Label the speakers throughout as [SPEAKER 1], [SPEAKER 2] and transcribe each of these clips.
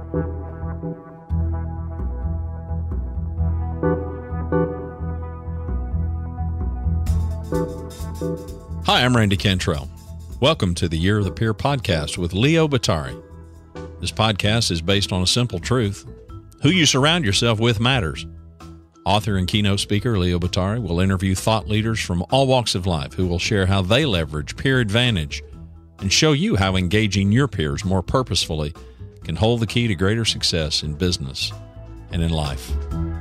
[SPEAKER 1] Hi, I'm Randy Cantrell. Welcome to the Year of the Peer podcast with Leo Batari. This podcast is based on a simple truth. Who you surround yourself with matters. Author and keynote speaker Leo Batari will interview thought leaders from all walks of life who will share how they leverage peer advantage and show you how engaging your peers more purposefully can hold the key to greater success in business and in life.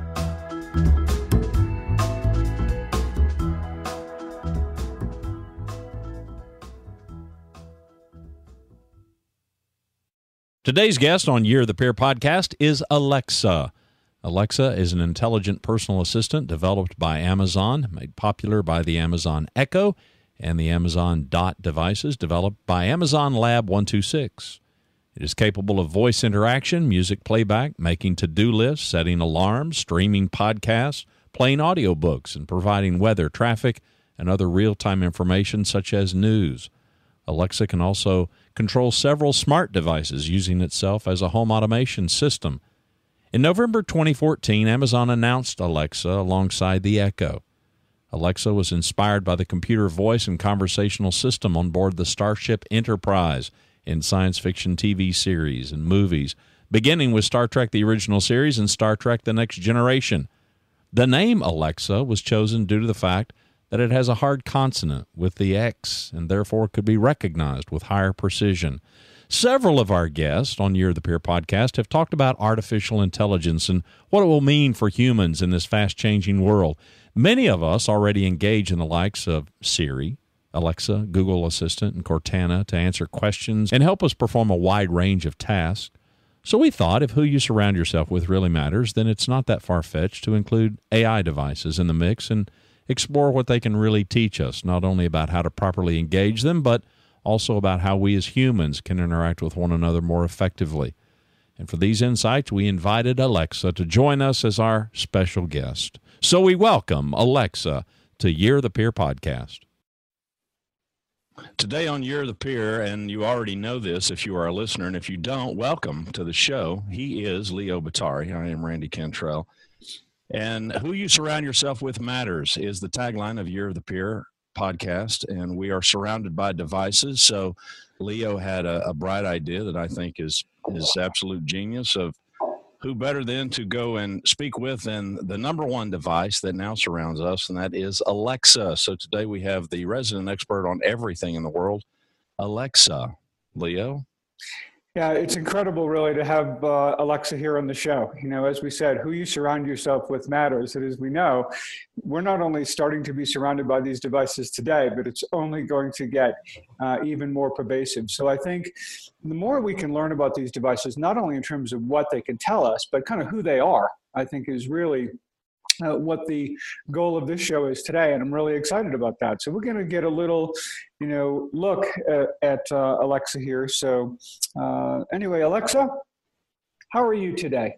[SPEAKER 1] Today's guest on Year of the Peer podcast is Alexa. Alexa is an intelligent personal assistant developed by Amazon, made popular by the Amazon Echo and the Amazon Dot devices developed by Amazon Lab 126. It is capable of voice interaction, music playback, making to-do lists, setting alarms, streaming podcasts, playing audiobooks, and providing weather, traffic, and other real-time information such as news. Alexa can also control several smart devices using itself as a home automation system. In November 2014, Amazon announced Alexa alongside the Echo. Alexa was inspired by the computer voice and conversational system on board the Starship Enterprise in science fiction TV series and movies, beginning with Star Trek the Original Series and Star Trek The Next Generation. The name Alexa was chosen due to the fact that it has a hard consonant with the X and therefore could be recognized with higher precision. Several of our guests on Year of the Peer podcast have talked about artificial intelligence and what it will mean for humans in this fast-changing world. Many of us already engage in the likes of Siri, Alexa, Google Assistant, and Cortana to answer questions and help us perform a wide range of tasks. So we thought if who you surround yourself with really matters, then it's not that far-fetched to include AI devices in the mix and explore what they can really teach us, not only about how to properly engage them, but also about how we as humans can interact with one another more effectively. And for these insights, we invited Alexa to join us as our special guest. So we welcome Alexa to Year of the Peer podcast. Today on Year of the Peer, and you already know this if you are a listener, and if you don't, welcome to the show. He is Leo Batari. I am Randy Cantrell. And who you surround yourself with matters is the tagline of Year of the Peer podcast. And we are surrounded by devices. So Leo had a bright idea that I think is absolute genius of who better than to go and speak with than the number one device that now surrounds us, and that is Alexa. So today we have the resident expert on everything in the world, Alexa. Leo?
[SPEAKER 2] Yeah, it's incredible, really, to have Alexa here on the show. You know, as we said, who you surround yourself with matters. And as we know, we're not only starting to be surrounded by these devices today, but it's only going to get even more pervasive. So I think the more we can learn about these devices, not only in terms of what they can tell us, but kind of who they are, I think is really what the goal of this show is today, and I'm really excited about that. So we're going to get a little, look at Alexa here. So anyway, Alexa, how are you today?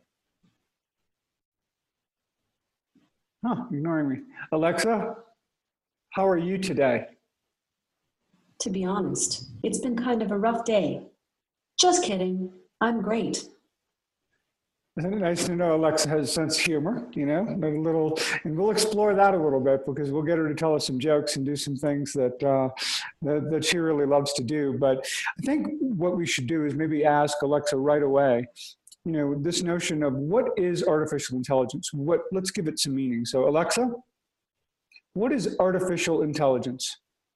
[SPEAKER 2] Ignoring me. Alexa, how are you today?
[SPEAKER 3] To be honest, it's been kind of a rough day. Just kidding. I'm great.
[SPEAKER 2] Isn't it nice to know Alexa has a sense of humor, and we'll explore that a little bit because we'll get her to tell us some jokes and do some things that she really loves to do. But I think what we should do is maybe ask Alexa right away, this notion of what is artificial intelligence? Let's give it some meaning. So Alexa, what is artificial intelligence?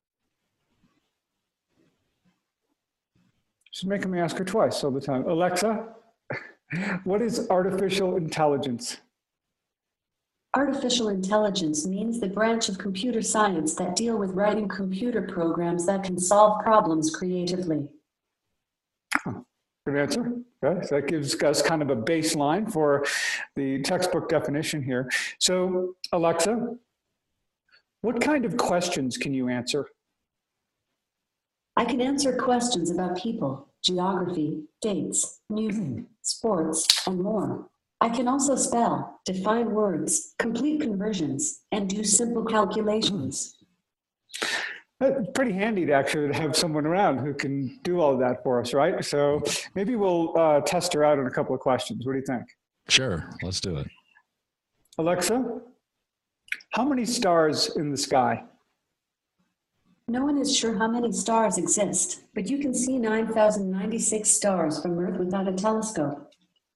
[SPEAKER 2] She's making me ask her twice all the time. Alexa, what is artificial intelligence?
[SPEAKER 3] Artificial intelligence means the branch of computer science that deal with writing computer programs that can solve problems creatively.
[SPEAKER 2] Good answer. Okay. So that gives us kind of a baseline for the textbook definition here. So, Alexa, what kind of questions can you answer?
[SPEAKER 3] I can answer questions about people, geography, dates, music, sports, and more. I can also spell, define words, complete conversions, and do simple calculations.
[SPEAKER 2] It's pretty handy to actually have someone around who can do all of that for us, right? So maybe we'll test her out on a couple of questions. What do you think?
[SPEAKER 1] Sure, let's do it.
[SPEAKER 2] Alexa, how many stars in the sky?
[SPEAKER 3] No one is sure how many stars exist, but you can see 9,096 stars from Earth without a telescope.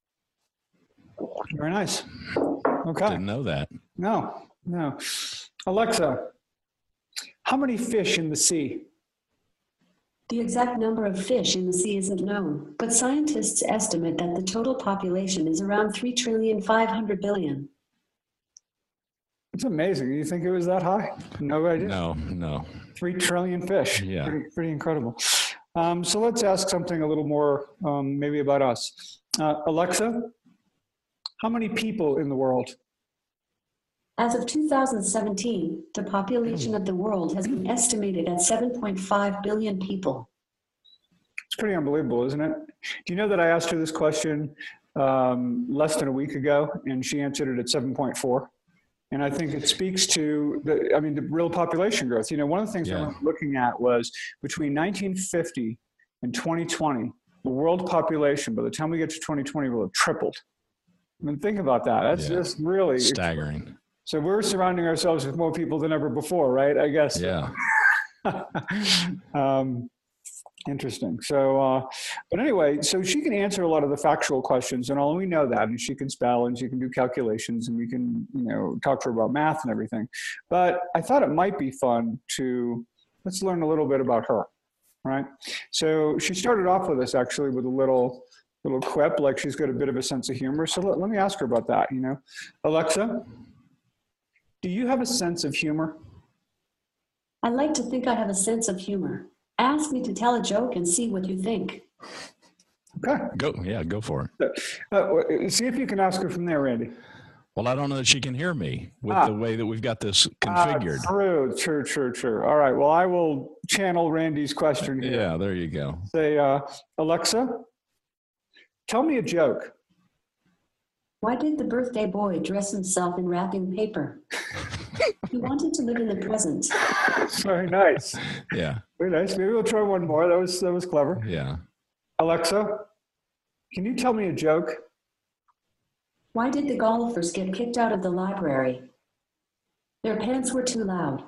[SPEAKER 2] Very nice. Okay.
[SPEAKER 1] Didn't know that.
[SPEAKER 2] No. Alexa, how many fish in the sea?
[SPEAKER 3] The exact number of fish in the sea isn't known, but scientists estimate that the total population is around 3,500,000,000,000,000,000.
[SPEAKER 2] It's amazing. You think it was that high? No idea.
[SPEAKER 1] No.
[SPEAKER 2] 3 trillion fish.
[SPEAKER 1] Yeah.
[SPEAKER 2] Pretty incredible. So let's ask something a little more maybe about us. Alexa, how many people in the world?
[SPEAKER 3] As of 2017, the population of the world has been estimated at 7.5 billion people.
[SPEAKER 2] It's pretty unbelievable, isn't it? Do you know that I asked her this question less than a week ago, and she answered it at 7.4? And I think it speaks to the real population growth. You know, one of the things I was looking at was between 1950 and 2020, the world population, by the time we get to 2020, will have tripled. I mean, think about that. That's just really
[SPEAKER 1] staggering.
[SPEAKER 2] So we're surrounding ourselves with more people than ever before, right? I guess.
[SPEAKER 1] Yeah.
[SPEAKER 2] Interesting. So, but anyway, so she can answer a lot of the factual questions, and all we know that, and she can spell, and she can do calculations, and we can, talk to her about math and everything. But I thought it might be fun let's learn a little bit about her, right? So she started off with us actually with a little quip, like she's got a bit of a sense of humor. So let me ask her about that. Alexa, do you have a sense of humor?
[SPEAKER 3] I like to think I have a sense of humor. Ask me to tell a joke and see what you think.
[SPEAKER 2] Okay.
[SPEAKER 1] Go for it.
[SPEAKER 2] See if you can ask her from there, Randy.
[SPEAKER 1] Well, I don't know that she can hear me with the way that we've got this configured.
[SPEAKER 2] True. All right. Well, I will channel Randy's question here.
[SPEAKER 1] Yeah, there you go.
[SPEAKER 2] Say, Alexa, tell me a joke.
[SPEAKER 3] Why did the birthday boy dress himself in wrapping paper? He wanted to live in the present.
[SPEAKER 2] Very nice.
[SPEAKER 1] Yeah.
[SPEAKER 2] Very nice. Maybe we'll try one more. That was clever.
[SPEAKER 1] Yeah.
[SPEAKER 2] Alexa, can you tell me a joke?
[SPEAKER 3] Why did the golfers get kicked out of the library? Their pants were too loud.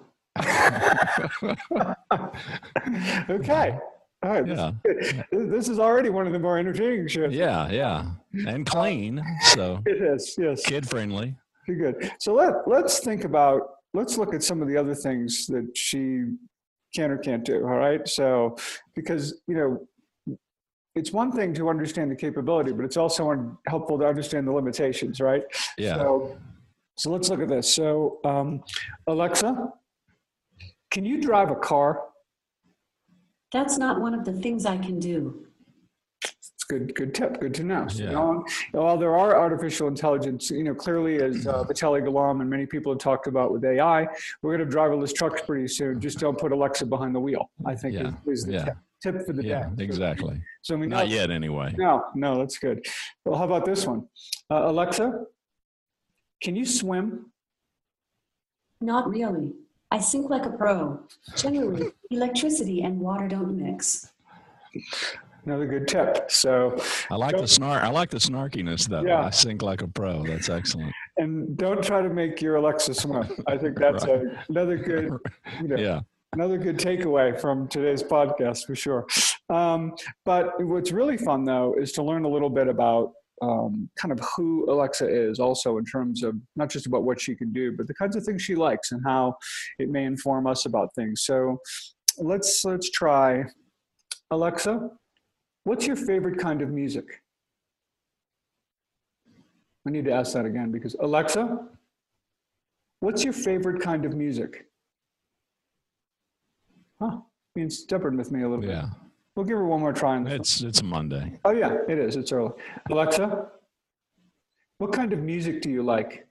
[SPEAKER 2] Okay. All right.
[SPEAKER 1] Yeah.
[SPEAKER 2] This is already one of the more entertaining shows.
[SPEAKER 1] Yeah. And clean. So
[SPEAKER 2] it is, yes.
[SPEAKER 1] Kid friendly.
[SPEAKER 2] Good. So let's look at some of the other things that she can or can't do. All right. So, because, it's one thing to understand the capability, but it's also helpful to understand the limitations, right?
[SPEAKER 1] Yeah.
[SPEAKER 2] So let's look at this. So, Alexa, can you drive a car?
[SPEAKER 3] That's not one of the things I can do.
[SPEAKER 2] It's good tip. Good to know. So,
[SPEAKER 1] Yeah.
[SPEAKER 2] while there are artificial intelligence, clearly as Vitaly Galam and many people have talked about with AI, we're going to have driverless trucks pretty soon. Just don't put Alexa behind the wheel, I think is the tip for the day.
[SPEAKER 1] Exactly.
[SPEAKER 2] So
[SPEAKER 1] not yet anyway.
[SPEAKER 2] No, that's good. Well, how about this one? Alexa, can you swim?
[SPEAKER 3] Not really. I sink like a pro. Generally, electricity and water don't mix.
[SPEAKER 2] Another good tip. So
[SPEAKER 1] I like the snarkiness though.
[SPEAKER 2] Yeah.
[SPEAKER 1] I sink like a pro. That's excellent.
[SPEAKER 2] And don't try to make your Alexa swim. I think that's another good, another good takeaway from today's podcast for sure. But what's really fun though is to learn a little bit about kind of who Alexa is, also in terms of not just about what she can do, but the kinds of things she likes and how it may inform us about things. So let's try. Alexa, what's your favorite kind of music? I need to ask that again because Alexa, what's your favorite kind of music? Being stubborn with me a little bit.
[SPEAKER 1] Yeah.
[SPEAKER 2] We'll give her one more try on this.
[SPEAKER 1] It's a Monday.
[SPEAKER 2] Oh yeah, it is. It's early. Alexa, what kind of music do you like?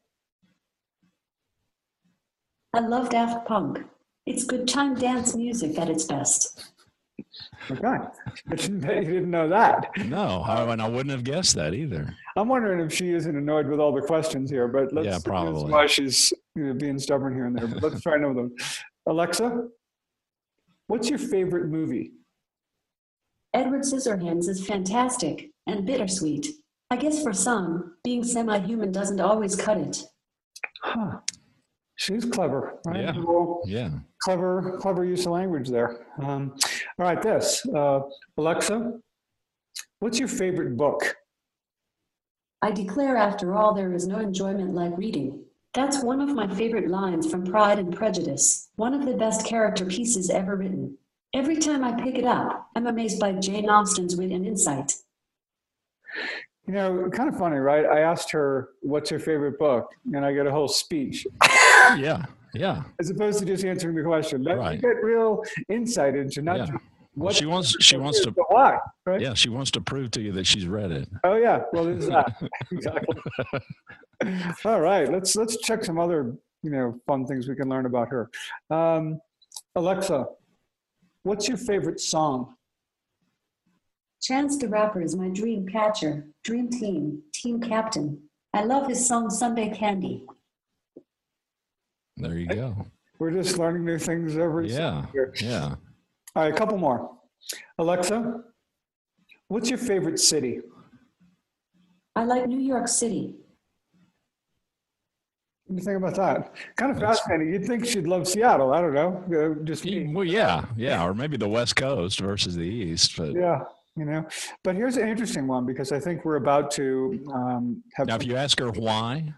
[SPEAKER 3] I love Daft Punk. It's good time dance music at its best.
[SPEAKER 2] Okay. I didn't bet you didn't know that.
[SPEAKER 1] No, and I wouldn't have guessed that either.
[SPEAKER 2] I'm wondering if she isn't annoyed with all the questions here, but
[SPEAKER 1] probably.
[SPEAKER 2] That's why she's being stubborn here and there. But let's try another one. Alexa, What's your favorite movie?
[SPEAKER 3] Edward Scissorhands is fantastic and bittersweet. I guess for some, being semi-human doesn't always cut it.
[SPEAKER 2] Huh. She's clever, right?
[SPEAKER 1] Yeah.
[SPEAKER 2] Well,
[SPEAKER 1] Yeah.
[SPEAKER 2] clever use of language there. All right, Alexa, what's your favorite book?
[SPEAKER 3] I declare, after all, there is no enjoyment like reading. That's one of my favorite lines from Pride and Prejudice, one of the best character pieces ever written. Every time I pick it up, I'm amazed by Jane Austen's wit and insight.
[SPEAKER 2] You know, kind of funny, right? I asked her, what's her favorite book? And I get a whole speech.
[SPEAKER 1] Yeah. Yeah.
[SPEAKER 2] As opposed to just answering the question.
[SPEAKER 1] Right.
[SPEAKER 2] You get real insight into not just
[SPEAKER 1] Well, she wants to,
[SPEAKER 2] but why, right?
[SPEAKER 1] yeah, she wants to prove to you that she's read it.
[SPEAKER 2] Oh yeah, well there's that. Exactly. All right, let's check some other, fun things we can learn about her. Alexa, what's your favorite song?
[SPEAKER 3] Chance the Rapper is my dream catcher, dream team, team captain. I love his song Sunday Candy.
[SPEAKER 1] There you go.
[SPEAKER 2] We're just learning new things every year.
[SPEAKER 1] Yeah.
[SPEAKER 2] All right, a couple more. Alexa, what's your favorite city?
[SPEAKER 3] I like New York City.
[SPEAKER 2] What do you think about that? Kind of fascinating. You'd think she'd love Seattle. I don't know. Just me.
[SPEAKER 1] Well, yeah. Or maybe the West Coast versus the East. But
[SPEAKER 2] Yeah, But here's an interesting one because I think we're about to have.
[SPEAKER 1] now, if you ask her why,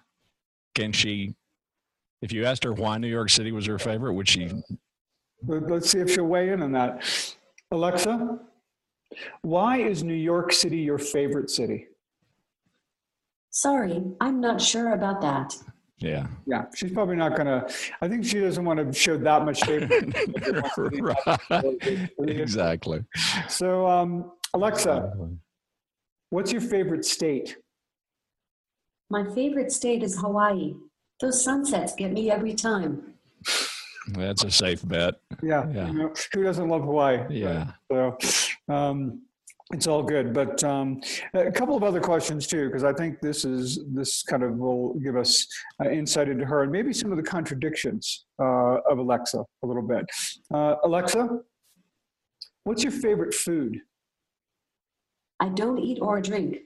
[SPEAKER 1] if you asked her why New York City was her favorite, would she?
[SPEAKER 2] Let's see if she'll weigh in on that. Alexa, why is New York City your favorite city?
[SPEAKER 3] Sorry, I'm not sure about that.
[SPEAKER 1] Yeah.
[SPEAKER 2] Yeah, she's probably not going to. I think she doesn't want to show that much favoritism.
[SPEAKER 1] Right. Exactly.
[SPEAKER 2] So, Alexa, what's your favorite state?
[SPEAKER 3] My favorite state is Hawaii. Those sunsets get me every time.
[SPEAKER 1] That's a safe bet.
[SPEAKER 2] Yeah. Who doesn't love Hawaii?
[SPEAKER 1] Yeah.
[SPEAKER 2] So it's all good. But a couple of other questions too, because I think this kind of will give us insight into her and maybe some of the contradictions of Alexa a little bit. Alexa, what's your favorite food?
[SPEAKER 3] I don't eat or drink.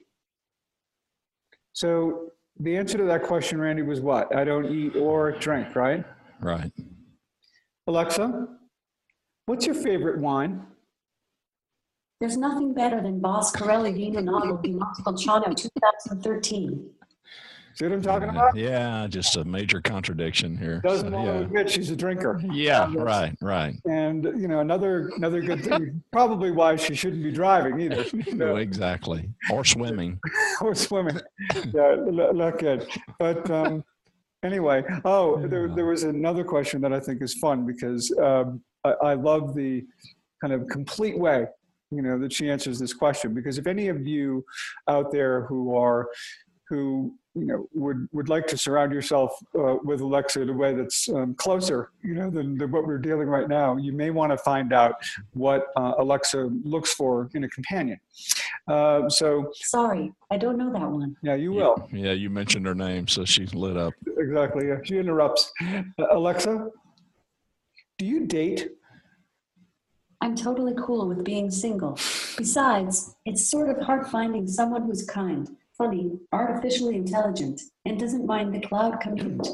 [SPEAKER 2] So the answer to that question, Randy, was what? I don't eat or drink, right?
[SPEAKER 1] Right.
[SPEAKER 2] Alexa, what's your favorite wine?
[SPEAKER 3] There's nothing better than Boss Corelli Vino Novo di Montepulciano 2013.
[SPEAKER 2] See what I'm talking about?
[SPEAKER 1] Yeah, just a major contradiction here.
[SPEAKER 2] Doesn't want to admit she's a drinker.
[SPEAKER 1] Yeah, right.
[SPEAKER 2] And another good thing, probably why she shouldn't be driving either.
[SPEAKER 1] No, exactly. Or swimming.
[SPEAKER 2] Or swimming. Yeah, not good. But anyway, there was another question that I think is fun because I love the kind of complete way, that she answers this question. Because if any of you out there who would like to surround yourself with Alexa in a way that's closer, than what we're dealing right now, you may want to find out what Alexa looks for in a companion.
[SPEAKER 3] Sorry, I don't know that one.
[SPEAKER 2] Yeah, you will.
[SPEAKER 1] Yeah, you mentioned her name, so she lit up.
[SPEAKER 2] Exactly. Yeah, she interrupts. Alexa, do you date?
[SPEAKER 3] I'm totally cool with being single. Besides, it's sort of hard finding someone who's kind, funny, artificially intelligent, and doesn't mind the cloud commute.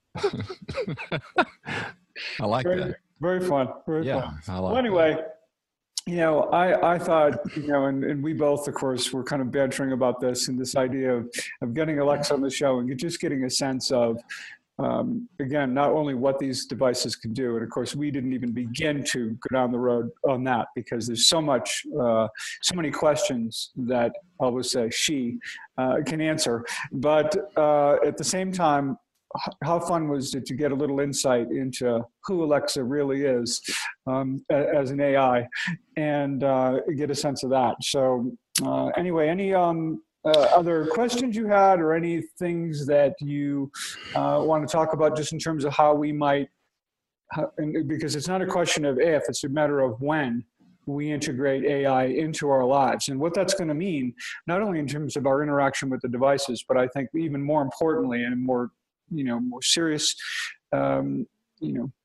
[SPEAKER 1] I like that.
[SPEAKER 2] Very fun. Very fun.
[SPEAKER 1] I like
[SPEAKER 2] well, anyway, I thought, and we both, of course, were kind of bantering about this and this idea of getting Alexa on the show and just getting a sense of, again, not only what these devices can do, and of course, we didn't even begin to go down the road on that because there's so many questions that I will say she can answer. But at the same time, how fun was it to get a little insight into who Alexa really is as an AI and get a sense of that. So anyway, any other questions you had or any things that you want to talk about just in terms of how we might, because it's not a question of if, it's a matter of when we integrate AI into our lives and what that's going to mean, not only in terms of our interaction with the devices, but I think even more importantly and more serious,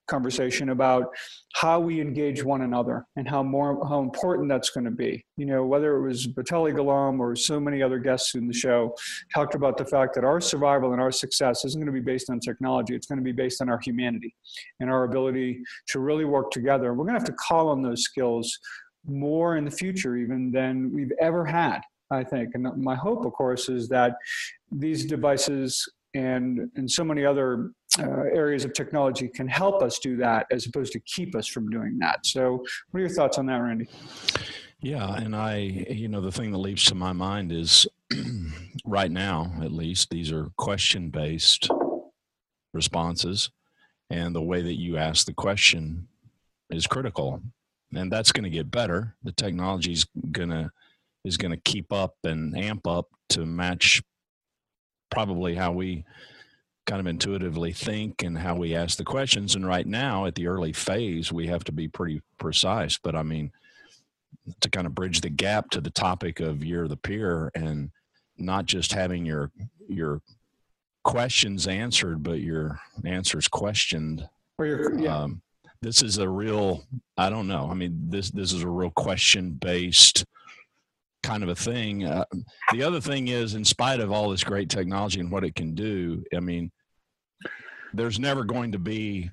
[SPEAKER 2] conversation about how we engage one another and how important that's going to be. Whether it was Vitaly Golom or so many other guests in the show talked about the fact that our survival and our success isn't going to be based on technology. It's going to be based on our humanity and our ability to really work together. We're going to have to call on those skills more in the future even than we've ever had, I think. And my hope, of course, is that these devices and so many other areas of technology can help us do that as opposed to keep us from doing that. So what are your thoughts on that, Randy?
[SPEAKER 4] Yeah, and the thing that leaps to my mind is right now, at least, these are question-based responses, and the way that you ask the question is critical, and that's going to get better. The technology is going to keep up and amp up to match probably how we kind of intuitively think and how we ask the questions. And right now, at the early phase, we have to be pretty precise. But I mean, to kind of bridge the gap to the topic of Year of the Peer and not just having your questions answered, but your answers questioned. This is a real, I don't know. I mean, this is a real question-based kind of a thing. The other thing is, in spite of all this great technology and what it can do, I mean, there's never going to be,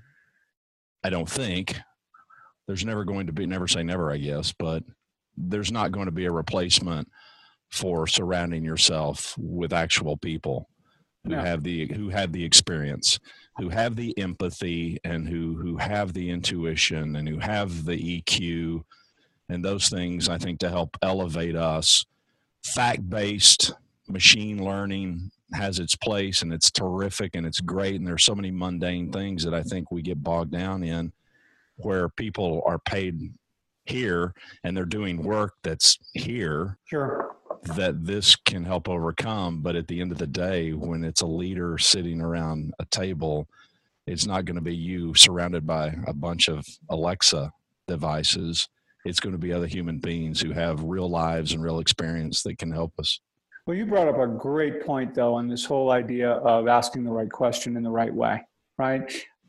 [SPEAKER 4] I don't think, there's never going to be, never say never, I guess, but there's not going to be a replacement for surrounding yourself with actual people who have the experience, who have the empathy, and who have the intuition, and who have the EQ, and those things, I think, to help elevate us. Fact-based machine learning has its place, and it's terrific, and it's great, and there's so many mundane things that I think we get bogged down in, where people are paid here and they're doing work that's here.
[SPEAKER 2] Sure.
[SPEAKER 4] That this can help overcome. But at the end of the day, when it's a leader sitting around a table, it's not going to be you surrounded by a bunch of Alexa devices. It's going to be other human beings who have real lives and real experience that can help us.
[SPEAKER 2] Well, you brought up a great point, though, on this whole idea of asking the right question in the right way, right?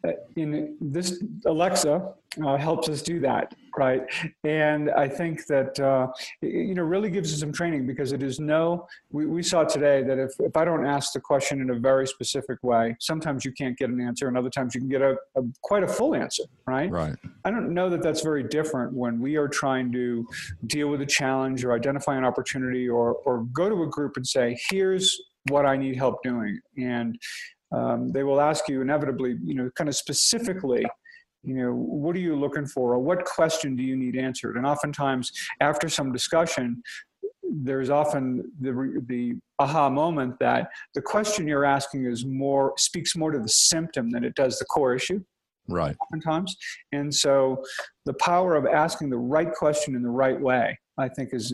[SPEAKER 2] In this, Alexa helps us do that, right? And I think that, really gives us some training, because it is we saw today that if I don't ask the question in a very specific way, sometimes you can't get an answer, and other times you can get quite a full answer, right?
[SPEAKER 4] Right.
[SPEAKER 2] I don't know that that's very different when we are trying to deal with a challenge or identify an opportunity or go to a group and say, here's what I need help doing. And they will ask you inevitably, kind of specifically, what are you looking for, or what question do you need answered? And oftentimes, after some discussion, there's often the aha moment that the question you're asking speaks more to the symptom than it does the core issue.
[SPEAKER 4] Right.
[SPEAKER 2] Oftentimes. And so the power of asking the right question in the right way, I think is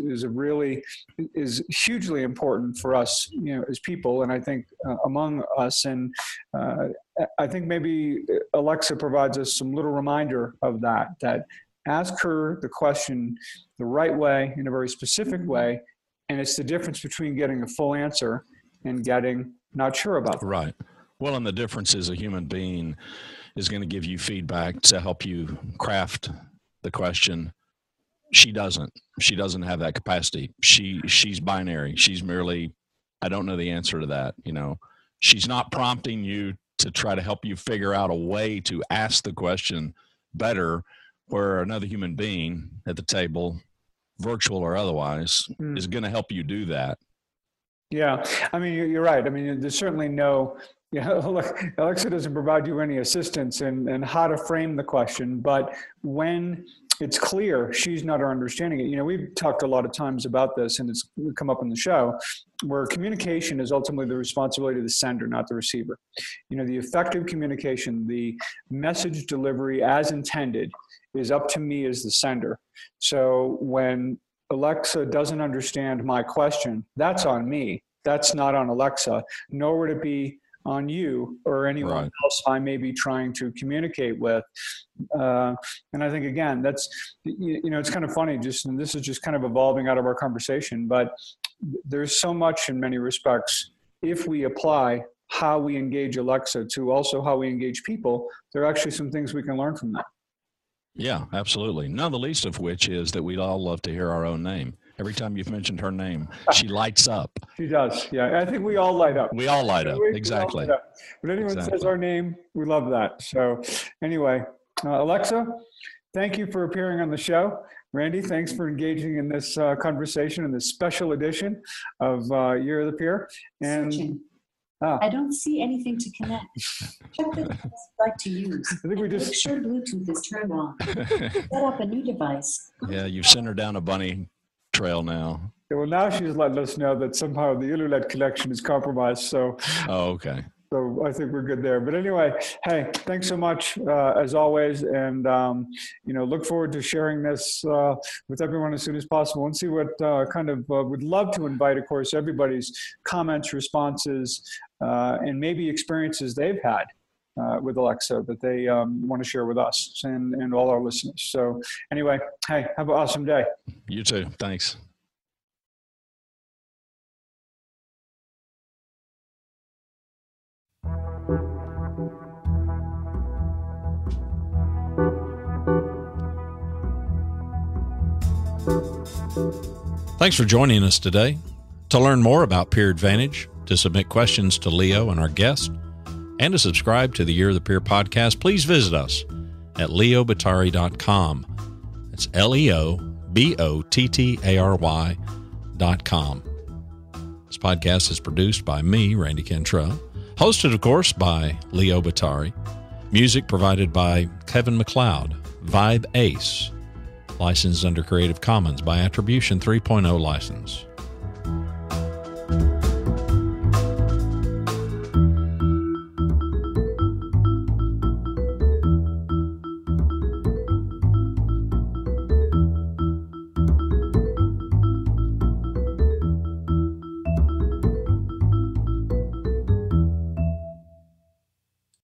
[SPEAKER 2] hugely important for us, as people. And I think among us, and I think maybe Alexa provides us some little reminder of that ask her the question the right way, in a very specific way. And it's the difference between getting a full answer and getting not sure about it.
[SPEAKER 4] Right. Well, and the difference is a human being is going to give you feedback to help you craft the question. She doesn't have that capacity. She's binary. She's merely, I don't know the answer to that. She's not prompting you to try to help you figure out a way to ask the question better, where another human being at the table, virtual or otherwise, is going to help you do that.
[SPEAKER 2] Yeah. I mean, you're right. I mean, there's certainly Alexa doesn't provide you any assistance in how to frame the question, but when it's clear she's not understanding it. We've talked a lot of times about this, and it's come up in the show, where communication is ultimately the responsibility of the sender, not the receiver. The effective communication, the message delivery as intended, is up to me as the sender. So when Alexa doesn't understand my question, that's on me. That's not on Alexa, nor would it be on you or anyone else I may be trying to communicate with. And I think, again, that's, it's kind of funny, and this is just kind of evolving out of our conversation, but there's so much in many respects, if we apply how we engage Alexa to also how we engage people, there are actually some things we can learn from that.
[SPEAKER 4] Yeah, absolutely. Not the least of which is that we'd all love to hear our own name. Every time you've mentioned her name, she lights up.
[SPEAKER 2] She does. Yeah, I think we all light up.
[SPEAKER 4] We all light up. Exactly.
[SPEAKER 2] Light up. When anyone says our name, we love that. So anyway, Alexa, thank you for appearing on the show. Randy, thanks for engaging in this conversation in this special edition of Year of the Peer.
[SPEAKER 3] And I don't see anything to connect. Check the device you'd like to use.
[SPEAKER 2] I think we just...
[SPEAKER 3] Make sure Bluetooth is turned on. Set up a new device.
[SPEAKER 4] Yeah, you've sent her down a bunny trail now.
[SPEAKER 2] Yeah, well, now she's letting us know that somehow the internet connection is compromised. So.
[SPEAKER 4] Oh, okay.
[SPEAKER 2] So I think we're good there. But anyway, hey, thanks so much as always, and look forward to sharing this with everyone as soon as possible, and see what would love to invite, of course, everybody's comments, responses, and maybe experiences they've had with Alexa that they want to share with us and all our listeners. So anyway, hey, have an awesome day.
[SPEAKER 4] You too. Thanks.
[SPEAKER 1] Thanks for joining us today. To learn more about Peer Advantage, to submit questions to Leo and our guest, and to subscribe to the Year of the Peer podcast, please visit us at leobottari.com. It's leobottary.com. This podcast is produced by me, Randy Cantrell, hosted, of course, by Leo Bottari. Music provided by Kevin MacLeod, Vibe Ace. Licensed under Creative Commons by Attribution 3.0 license.